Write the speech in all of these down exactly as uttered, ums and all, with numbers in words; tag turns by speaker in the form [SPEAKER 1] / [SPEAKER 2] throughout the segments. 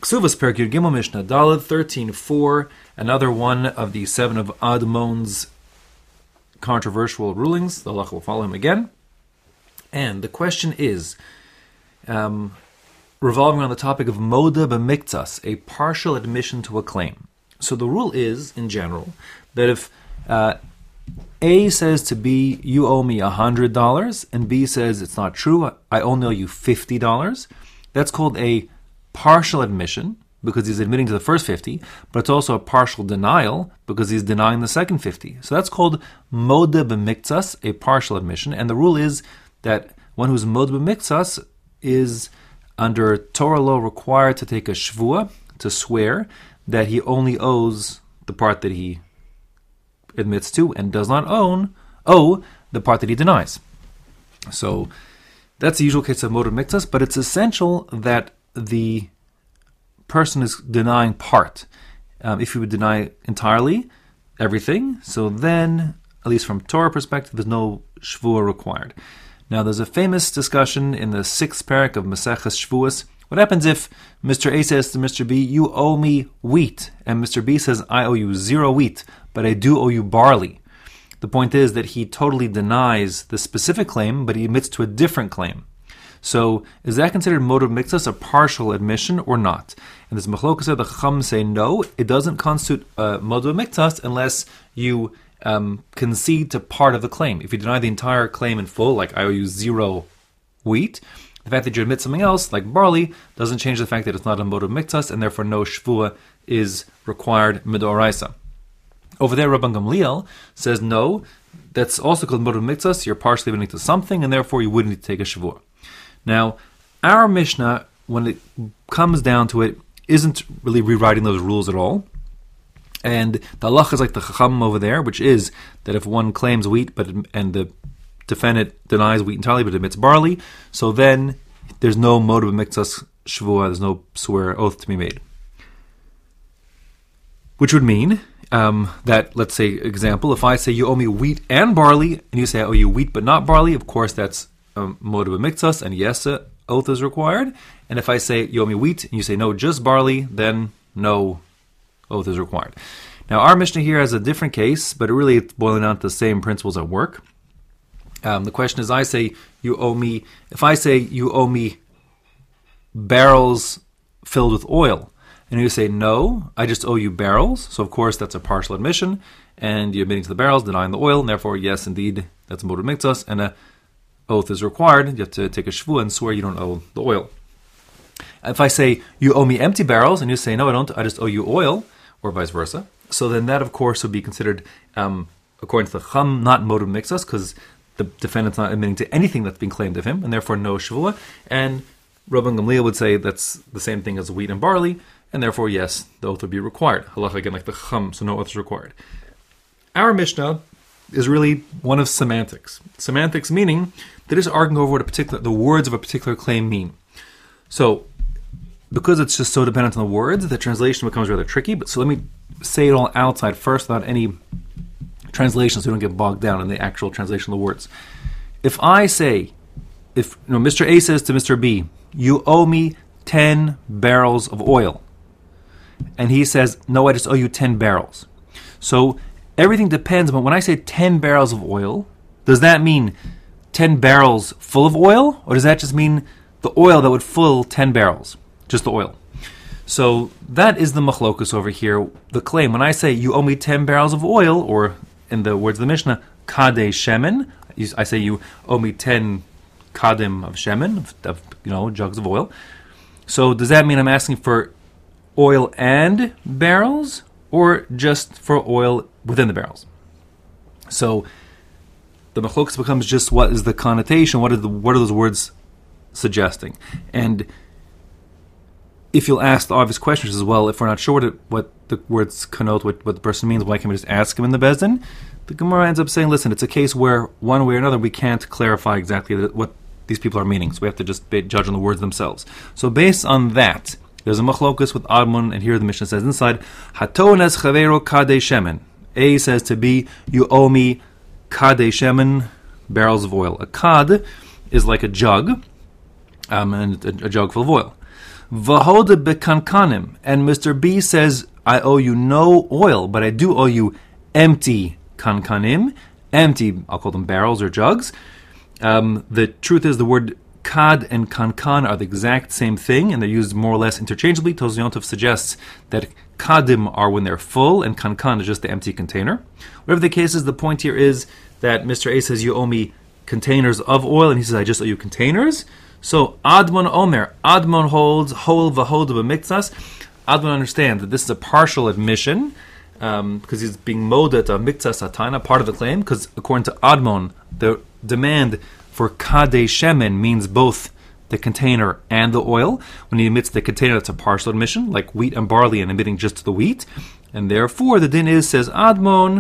[SPEAKER 1] Ksuvas Perek Yud Gimel Mishnah Daled thirteen four, another one of the seven of Admon's controversial rulings. The halacha will follow him again. And the question is, um, revolving around the topic of Moda B'Miktsas, a partial admission to a claim. So the rule is, in general, that if uh, A says to B, you owe me one hundred dollars, and B says it's not true, I only owe you fifty dollars, that's called a partial admission, because he's admitting to the first fifty, but it's also a partial denial, because he's denying the second fifty. So that's called Moda B'Miktsas, a partial admission, and the rule is that one who's Moda B'Miktsas is, under Torah law, required to take a shvuah, to swear that he only owes the part that he admits to and does not own owe the part that he denies. So that's the usual case of Moda B'Miktsas, but it's essential that the person is denying part. Um, if he would deny entirely everything, so then, at least from Torah perspective, there's no shvuah required. Now, there's a famous discussion in the sixth parak of Maseches Shvuos. What happens if Mister A says to Mister B, you owe me wheat, and Mister B says, I owe you zero wheat, but I do owe you barley? The point is that he totally denies the specific claim, but he admits to a different claim. So, is that considered Moda B'Miktsas, a partial admission, or not? And this Machlokas, the Chacham say no, it doesn't constitute uh, Moda B'Miktsas unless you um, concede to part of the claim. If you deny the entire claim in full, like I owe you zero wheat, the fact that you admit something else, like barley, doesn't change the fact that it's not a Moda B'Miktsas, and therefore no shvuah is required midoraisa. Over there, Rabban Gamliel says no, that's also called Moda B'Miktsas, you're partially admitting to something, and therefore you wouldn't need to take a shvuah. Now, our Mishnah, when it comes down to it, isn't really rewriting those rules at all. And the halacha is like the Chacham over there, which is that if one claims wheat but and the defendant denies wheat entirely but admits barley, so then there's no Moda B'Miktsas shvuah, there's no swear oath to be made. Which would mean um, that, let's say, example, if I say you owe me wheat and barley, and you say I owe you wheat but not barley, of course that's um, Moda B'Miktsas, and yes, a oath is required. And if I say you owe me wheat, and you say no, just barley, then no oath is required. Now, our Mishnah here has a different case, but really it's boiling down to the same principles at work. Um, the question is, I say you owe me, if I say you owe me barrels filled with oil, and you say no, I just owe you barrels, so of course that's a partial admission, and you're admitting to the barrels, denying the oil, and therefore, yes, indeed, that's Moda B'Miktsas, and a oath is required. You have to take a shvuah and swear you don't owe the oil. If I say you owe me empty barrels, and you say no, I don't, I just owe you oil, or vice versa, so then that, of course, would be considered, um, according to the Chacham, not Moda B'Miktsas, because the defendant's not admitting to anything that's been claimed of him, and therefore no shvuah. And Rabban Gamliel would say that's the same thing as wheat and barley, and therefore, yes, the oath would be required. Halacha again, like the Chacham, so no oath is required. Our Mishnah is really one of semantics. Semantics meaning that it's arguing over what a particular the words of a particular claim mean. So, because it's just so dependent on the words, the translation becomes rather tricky. But so let me say it all outside first, without any translation, so we don't get bogged down in the actual translation of the words. If I say, if you know, Mister A says to Mister B, you owe me ten barrels of oil, and he says, no, I just owe you ten barrels. So everything depends on when I say ten barrels of oil, does that mean ten barrels full of oil, or does that just mean the oil that would fill ten barrels? Just the oil. So that is the machlokus over here, the claim. When I say you owe me ten barrels of oil, or in the words of the Mishnah, kadeh shemen, I say you owe me ten kadim of shemen, of, of you know jugs of oil. So does that mean I'm asking for oil and barrels, or just for oil within the barrels? So the machlokus becomes just what is the connotation, what are the what are those words suggesting? And if you'll ask the obvious questions as well, if we're not sure what, it, what the words connote, what, what the person means, why can't we just ask him in the Beis Din? The Gemara ends up saying, listen, it's a case where one way or another we can't clarify exactly what these people are meaning, so we have to just judge on the words themselves. So based on that, there's a machlokus with Admon, and here the Mishnah says inside, Hatones chavero kadeh shemen. A says to B, you owe me kadeh shemen, barrels of oil. A kad is like a jug, um, and a, a jug full of oil. Vahoda bekankanim, and Mister B says, I owe you no oil, but I do owe you empty kankanim, empty, I'll call them barrels or jugs. Um, the truth is the word kad and kankan are the exact same thing, and they're used more or less interchangeably. Tosfos Yom Tov suggests that kadim are when they're full, and kankan is just the empty container. Whatever the case is, the point here is that Mister A says, you owe me containers of oil, and he says, I just owe you containers. So, Admon Omer, Admon holds, hol v'hoda b'miktsas. Admon understands that this is a partial admission, um, because he's being modet of miktsas atana, part of the claim, because according to Admon, the demand for kadei shemen means both the container and the oil. When he admits the container, that's a partial admission, like wheat and barley, and admitting just the wheat. And therefore, the din is, says Admon,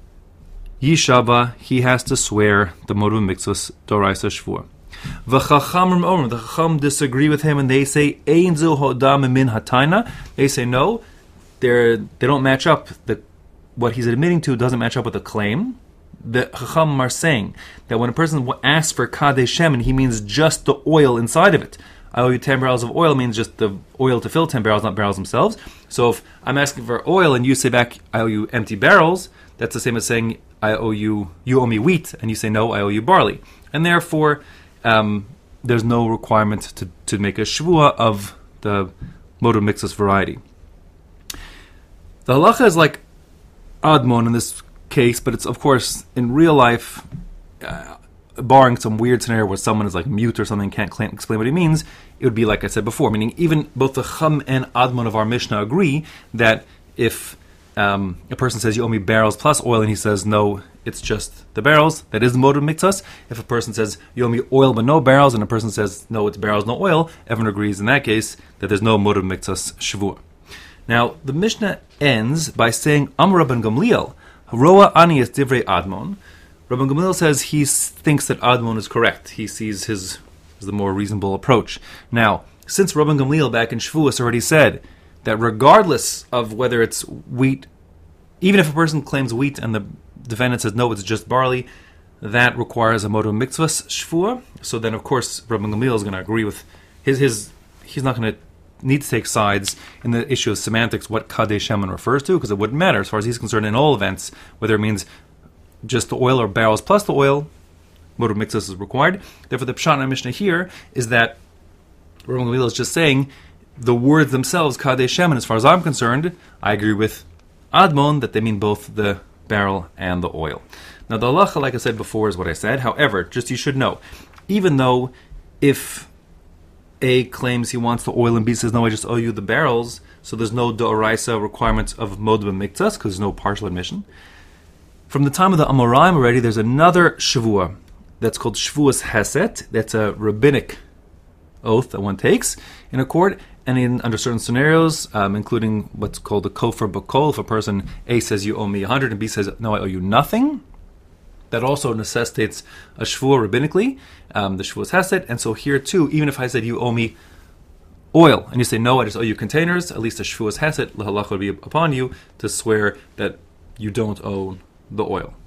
[SPEAKER 1] Yishaba, he has to swear the modu mitzvos doraisa shvua. V'chachamim omer, the chacham disagree with him, and they say ein zu hodam min hataina. They say no, they they don't match up. The what he's admitting to doesn't match up with the claim. The chacham are saying that when a person asks for kadei shemen, he means just the oil inside of it. I owe you ten barrels of oil means just the oil to fill ten barrels, not barrels themselves. So if I'm asking for oil and you say back, I owe you empty barrels, that's the same as saying, I owe you, you owe me wheat, and you say, no, I owe you barley. And therefore, um, there's no requirement to, to make a shvua of the modu mitzvos variety. The halacha is like Admon in this case, but it's, of course, in real life, uh, barring some weird scenario where someone is like mute or something, can't claim, explain what he means, it would be like I said before, meaning even both the Chum and Admon of our Mishnah agree that if um, a person says, you owe me barrels plus oil, and he says, no, it's just the barrels, that is the modu mitzvos. If a person says, you owe me oil but no barrels, and a person says, no, it's barrels, no oil, everyone agrees in that case that there's no modu mitzvos shavua. Now, the Mishnah ends by saying, Amar Rabban Gamliel, Roa Anias Divrei Admon. Rabban Gamliel says he thinks that Admon is correct. He sees his as the more reasonable approach. Now, since Rabban Gamliel back in Shavuos already said that regardless of whether it's wheat, even if a person claims wheat and the defendant says no, it's just barley, that requires a modu mitzvos shvua. So then, of course, Rabban Gamliel is going to agree with his his. He's not going to need to take sides in the issue of semantics, what kadei shemen refers to, because it wouldn't matter as far as he's concerned in all events, whether it means just the oil or barrels plus the oil, modu mitzvos is required. Therefore, the pshat in our Mishnah here is that Rabban Gamliel is just saying the words themselves, kadei shemen, as far as I'm concerned, I agree with Admon that they mean both the barrel and the oil. Now, the halacha, like I said before, is what I said. However, just you should know, even though if A claims he wants the oil and B says, no, I just owe you the barrels, so there's no d'oraisa requirement of modu b'miktsas, because there's no partial admission. From the time of the Amoraim already, there's another shavua that's called Shavuos Heset. That's a rabbinic oath that one takes in a court, and in under certain scenarios, um, including what's called the kofar b'kol, if a person A says you owe me one hundred and B says no, I owe you nothing, that also necessitates a shvua rabbinically, um, the Shavuos Heset. And so here too, even if I said you owe me oil, and you say no, I just owe you containers, at least a Shavuos Heset, the halacha would be upon you to swear that you don't owe the oil.